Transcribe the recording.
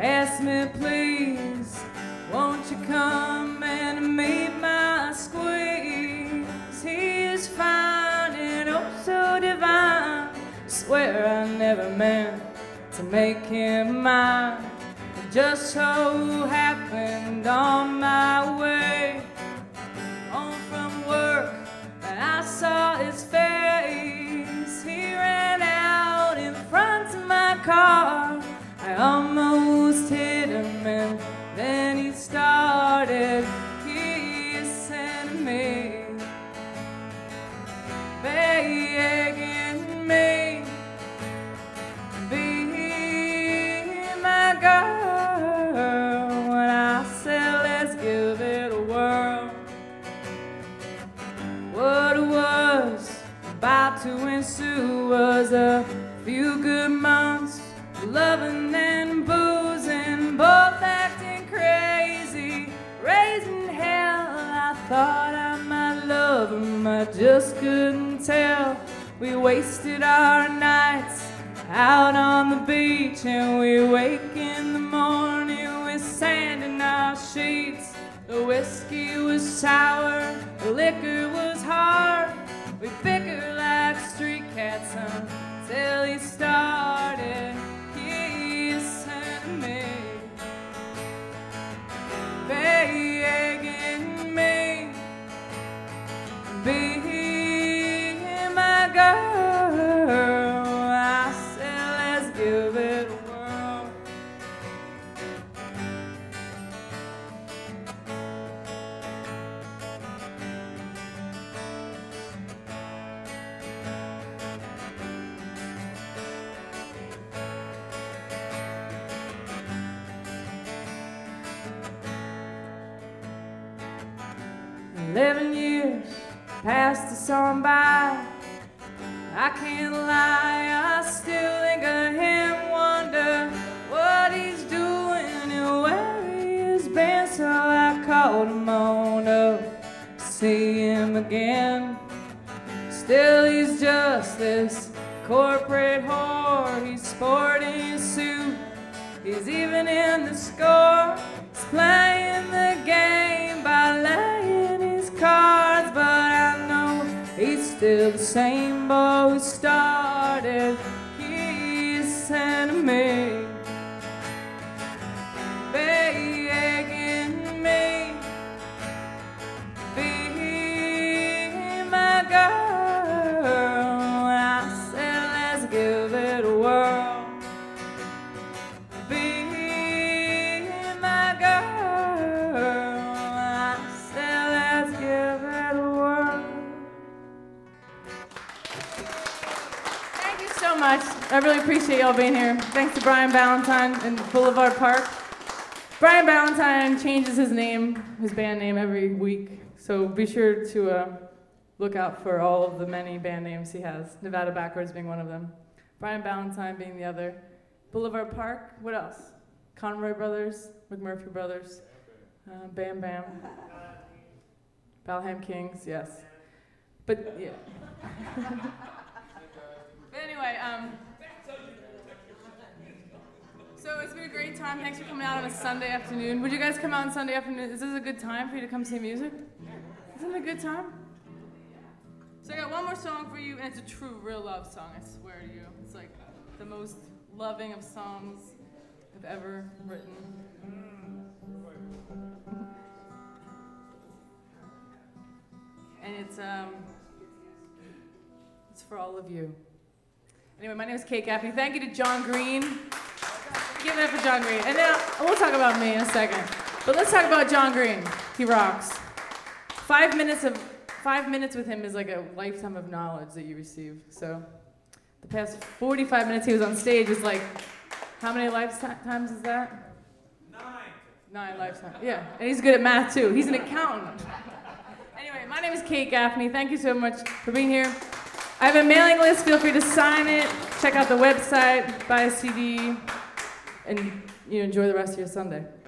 asked me, please, won't you come and meet my squeeze? He is fine and oh so divine. Swear I never meant to make him mine. It just so happened on my way home from work that I saw his face. He ran out in front of my car. I almost hit him and then he started kissing me, begging me, be my girl. When I said let's give it a whirl, what was about to ensue was a few good months of loving and boozing, both acting crazy, raising hell. I thought I might love him, I just couldn't tell. We wasted our nights out on the beach, and we wake in the morning with sand in our sheets. The whiskey was sour, the liquor was hard. We bickered like street cats until he started kissing me, begging me, be my girl. I said let's give it a whirl. "11 years passed us on by. I can't lie, I still think of him, wonder what he's doing and where he has been. So I called him on up to see him again. Still he's just this corporate whore. He's sporting his suit, he's even in the score. He's playing the game by laying his cards, but I know he's still the same boy who started kissing me, begging me, be my girl. I said let's give it a whirl, be my girl. I said let's give it a whirl. Thank you so much. I really appreciate y'all being here. Thanks to Brian Ballantyne in Boulevard Park. Brian Ballantyne changes his name, his band name, every week. So be sure to look out for all of the many band names he has. Nevada Backwards being one of them. Brian Ballantyne being the other. Boulevard Park, what else? Conroy Brothers, McMurphy Brothers, Bam Bam. Balham Kings, yes. But, yeah. But anyway, so it's been a great time. Thanks for coming out on a Sunday afternoon. Would you guys come out on Sunday afternoon? Is this a good time for you to come see music? Isn't it a good time? So I got one more song for you, and it's a true, real love song, I swear to you. It's like the most loving of songs I've ever written. And it's for all of you. Anyway, my name is Kate Gaffney. Thank you to John Green. Give it up for John Green. And then we'll talk about me in a second. But let's talk about John Green. He rocks. 5 minutes with him is like a lifetime of knowledge that you receive. So the past 45 minutes he was on stage is like, how many lifetimes is that? 9 lifetimes. Yeah, and he's good at math too. He's an accountant. Anyway, my name is Kate Gaffney. Thank you so much for being here. I have a mailing list. Feel free to sign it. Check out the website, buy a CD, and enjoy the rest of your Sunday.